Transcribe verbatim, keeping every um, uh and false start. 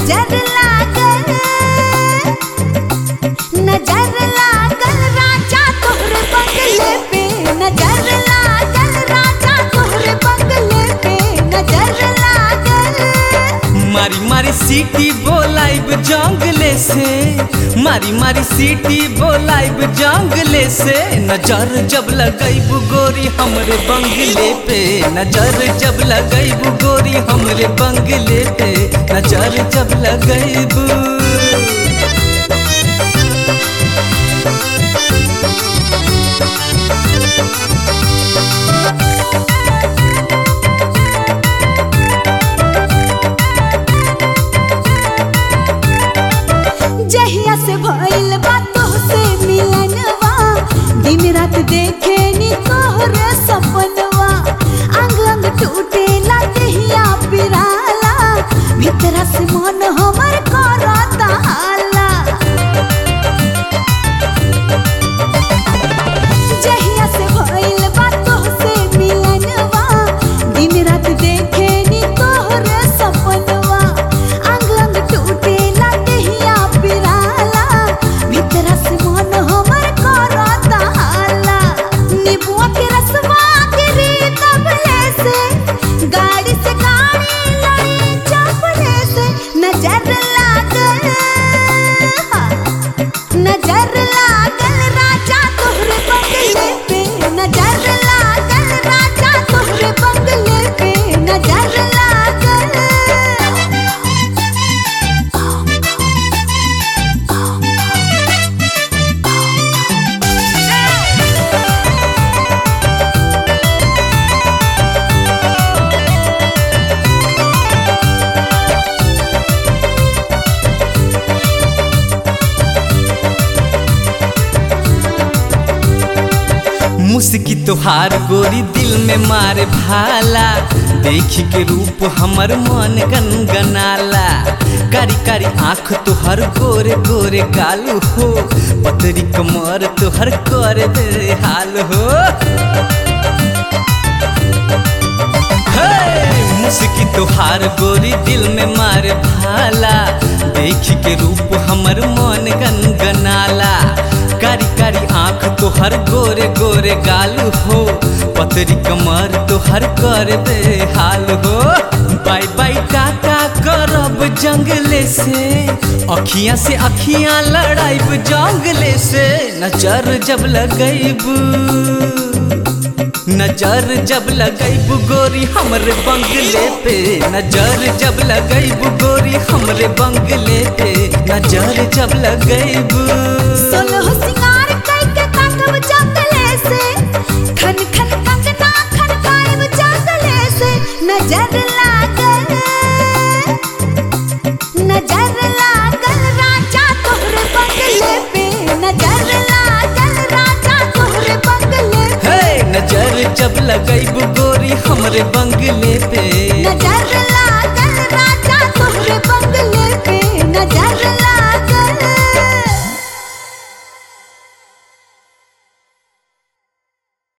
नजर लागल नजर लागल राजा तोहरे बंगले पे नजर लागल राजा तोहरे बंगले पे नजर लागल। मारी मारी सीटी बोलाइब जंगले से मारी मारी सीटी बोलाइब जंगले से नजर जब लगैब गोरी हमरे बंगले पे नजर जब लगैब गोरी हमरे बंगले पे नजर जब लगैब। जहिया से भइल बा तोहसे मिलनवा दिन रात देखे नी तोहरे सपनवा अंग अंग टूटेला देहिया पिराला भीतरा से मन हमर करता हाला। जहिया से भइल बा तोहसे मिलनवा दिन रात देखे नी तोहरे सपनवा अंग अंग टूटेला देहिया पिराला भीतरा से मन हमर करता हाला। नीबुआ के रसवा गिरी तबले से गाड़ी से गाड़ी लड़ी चपले से नजर लागल नजर लागल राजा तोहरे बंगले पे नजर लागल राजा तोहरे बंगले पे नजर लागल। मुस्की तोहार गोरी दिल में मारे भाला देखी के रूप हमर मन गनगनाला कारी कारी आँख तोहर गोरे गोरे गाल हो पतरी कमर तोहर कर दे हाल हो। मुस्की तोहार गोरी दिल में मारे भाला देखी के रूप हमर मन गनगनाला कारी कारी आँख तोहर गोरे गोरे गाल हो पतरी कमर तोहर कर दे हाल हो। बाय बाय टाटा करब जंगले से अखियां से अखियां लड़ाइब जंगले से नजर जब लगैब नजर जब लगैब गोरी हमरे बंगले पे नजर जब लगैब गोरी हमरे बंगले पे नजर जब लगैब। सोलह सिंगार करके ताकब जंगले से खन खन कंगना खनकाइब जंगले से नजर ला